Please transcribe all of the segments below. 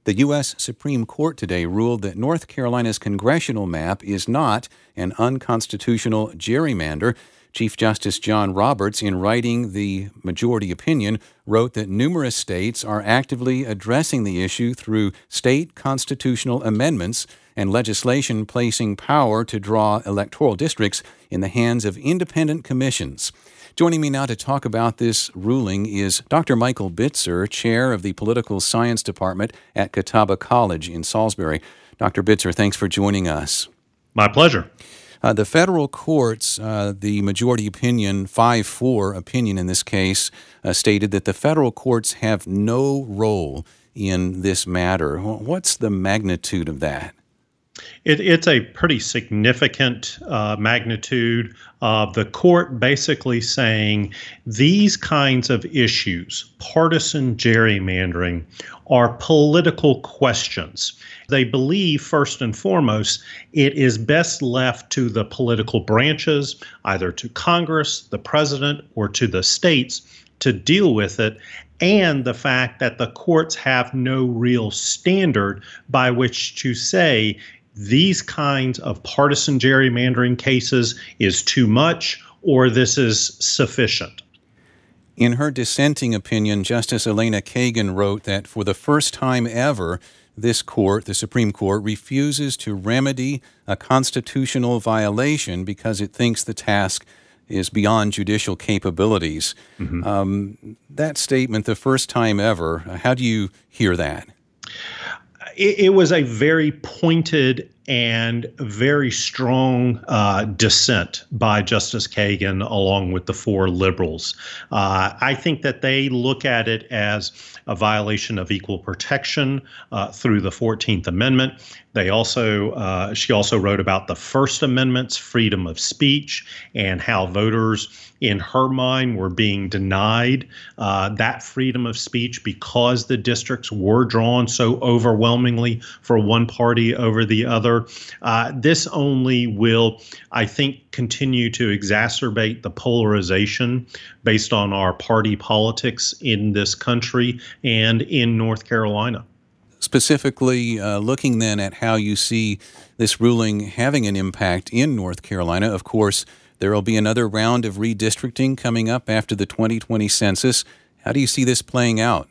The U.S. Supreme Court today ruled that North Carolina's congressional map is not an unconstitutional gerrymander. Chief Justice John Roberts, in writing the majority opinion, wrote that numerous states are actively addressing the issue through state constitutional amendments and legislation placing power to draw electoral districts in the hands of independent commissions. Joining me now to talk about this ruling is Dr. Michael Bitzer, chair of the Political Science Department at Catawba College in Salisbury. Dr. Bitzer, thanks for joining us. My pleasure. The federal courts, the majority opinion, 5-4 opinion in this case, stated that the federal courts have no role in this matter. What's the magnitude of that? It's a pretty significant magnitude of the court basically saying these kinds of issues, partisan gerrymandering, are political questions. They believe, first and foremost, it is best left to the political branches, either to Congress, the president, or to the states to deal with it, and the fact that the courts have no real standard by which to say these kinds of partisan gerrymandering cases is too much or this is sufficient. In her dissenting opinion, Justice Elena Kagan wrote that for the first time ever, this court, the Supreme Court, refuses to remedy a constitutional violation because it thinks the task is beyond judicial capabilities. That statement, the first time ever, how do you hear that? It was a very pointed and very strong dissent by Justice Kagan along with the four liberals. I think that they look at it as a violation of equal protection through the 14th Amendment. She also wrote about the First Amendment's freedom of speech and how voters, in her mind, were being denied that freedom of speech because the districts were drawn so overwhelmingly for one party over the other. This only will, I think, continue to exacerbate the polarization based on our party politics in this country and in North Carolina. Specifically, looking then at how you see this ruling having an impact in North Carolina, of course, there will be another round of redistricting coming up after the 2020 census. How do you see this playing out?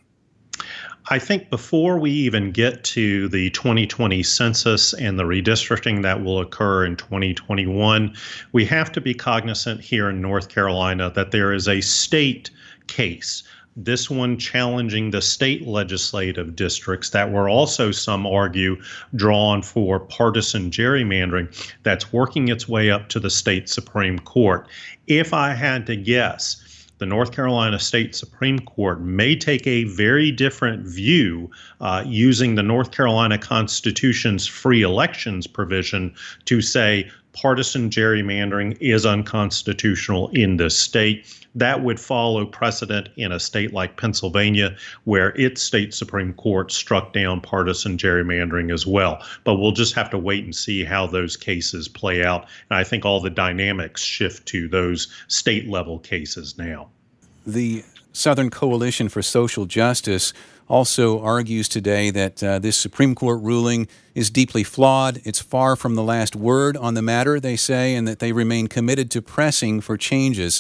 I think before we even get to the 2020 census and the redistricting that will occur in 2021, we have to be cognizant here in North Carolina that there is a state case, this one challenging the state legislative districts that were also, some argue, drawn for partisan gerrymandering, that's working its way up to the state Supreme Court. If I had to guess, the North Carolina State Supreme Court may take a very different view using the North Carolina Constitution's free elections provision to say partisan gerrymandering is unconstitutional in this state. That would follow precedent in a state like Pennsylvania, where its state Supreme Court struck down partisan gerrymandering as well. But we'll just have to wait and see how those cases play out. And I think all the dynamics shift to those state level cases now. The Southern Coalition for Social Justice also argues today that this Supreme Court ruling is deeply flawed. It's far from the last word on the matter, they say, and that they remain committed to pressing for changes.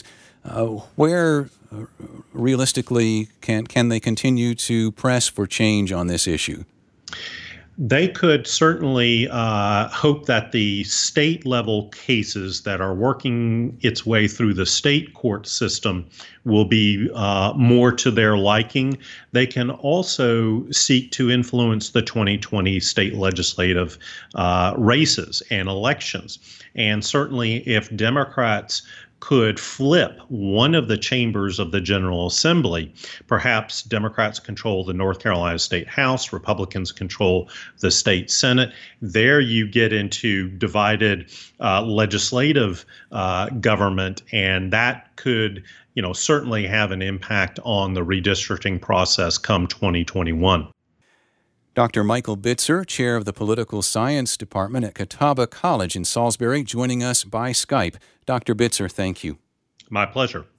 Where realistically can they continue to press for change on this issue? They could certainly hope that the state level cases that are working its way through the state court system will be more to their liking. They can also seek to influence the 2020 state legislative races and elections. And certainly if Democrats could flip one of the chambers of the General Assembly. Perhaps Democrats control the North Carolina State House, Republicans control the state Senate. There you get into divided legislative government, and that could, certainly have an impact on the redistricting process come 2021. Dr. Michael Bitzer, chair of the Political Science Department at Catawba College in Salisbury, joining us by Skype. Dr. Bitzer, thank you. My pleasure.